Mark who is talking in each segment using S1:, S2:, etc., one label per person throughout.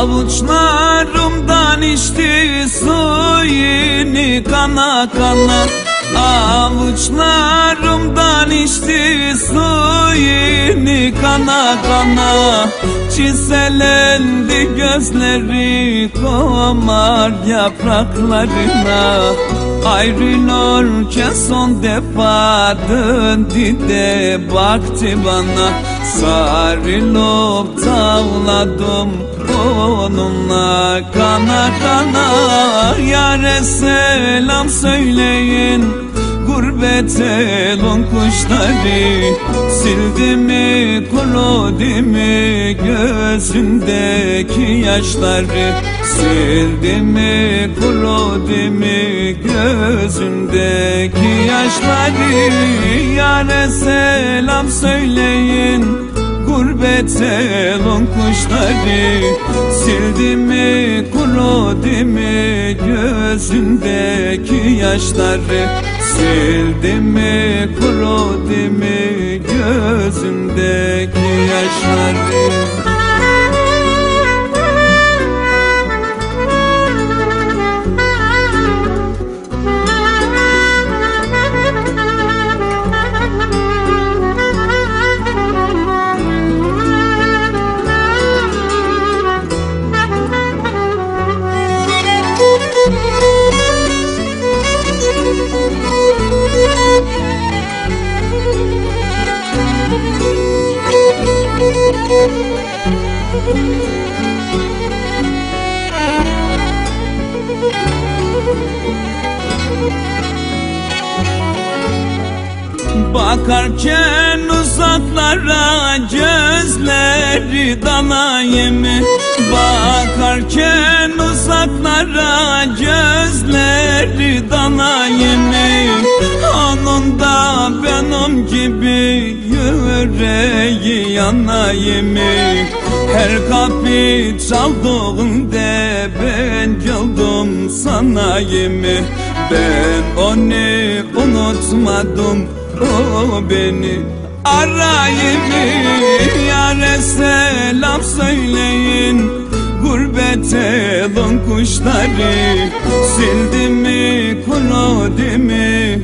S1: Avuçlarımdan içti suyunu kana kana. Avuçlarımdan içti suyunu kana kana. Çiselendi gözleri komar yapraklarına. Ayrılırken son defa döndü de baktı bana. Sarılıp tavladım onunla kana kana. Yâre selam söyleyin gurbet elon kuşları. Sildi mi kurudu mu gözündeki yaşları. Sildi mi kurudu mu gözündeki yaşları. Yâre selam söyleyin gurbet elon kuşları. Sildi mi kurudu mu gözündeki yaşları. Sildi mi kurudu mu gözündeki yaşları. Bakarken uzaklara gözleri dalayım. Bakarken uzaklara gözleri dalayım. Onun da benim gibi yüreği yanayım. Her kapı çaldığında ben geldim sanayım. Ben onu unutmadım, o beni arayayım. Yâre selam söyleyin gurbet elon kuşları. Sildi mi kurudu mu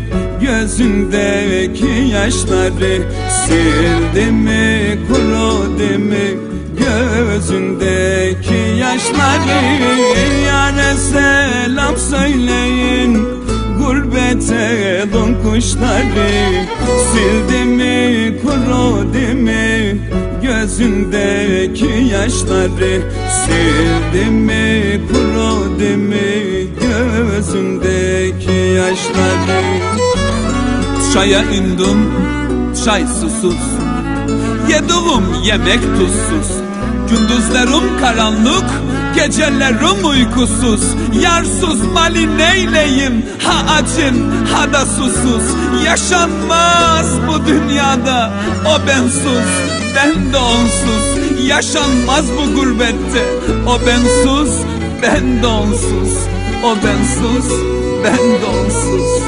S1: gözündeki yaşları. Sildi mi kurudu mu gözündeki yaşları. Yâre selam söyleyin gurbet elon kuşları. Sildi mi kurudu mu gözündeki yaşları. Sildi mi kurudu mu gözündeki yaşları. Çaya indim, çay susuz. Yediğim yemek tuzsuz. Gündüzlerim karanlık, gecelerim uykusuz. Yarsız mali neyleyim, ha acım ha da susuz. Yaşanmaz bu dünyada o bensiz, ben de onsuz. Yaşanmaz bu gurbette o bensiz, ben de onsuz. O bensiz, ben de onsuz.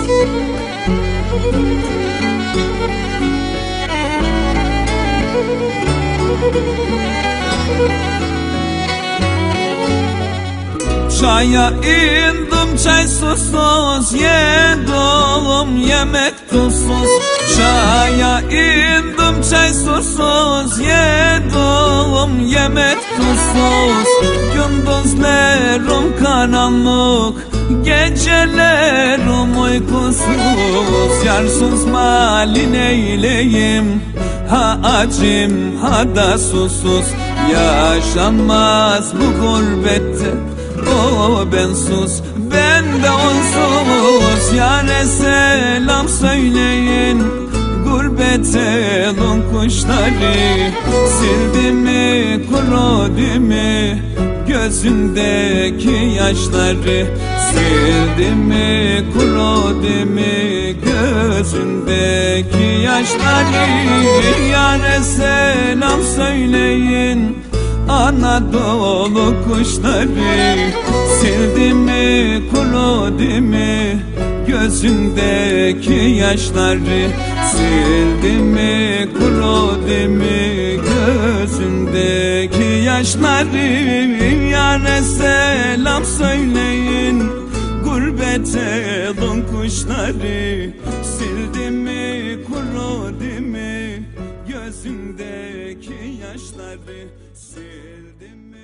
S1: Çaya indim çay susuz, yedim yemek tuzsuz. Çaya indim çay susuz, yedim yemek tuzsuz. Gündüzlerim karanlık, gecelerim uykusuz. Yarsız mali neyleyim, ha acım ha da susuz. Yaşanmaz bu gurbette o bensiz, ben de onsuz. Yâre selam söyleyin gurbet elon kuşları. Sildi mi kurudu mu gözündeki yaşları. Sildi mi kurudu mu gözündeki yaşları. Yâre selam söyleyin Anadolu kuşları. Sildi mi kurudu mu gözündeki yaşları. sildi mi, kurudu mi gözündeki yaşları? Yâre selam söyleyin, gurbete don kuşları. Sildi mi, kurudu mi gözündeki yaşları? Sildi mi?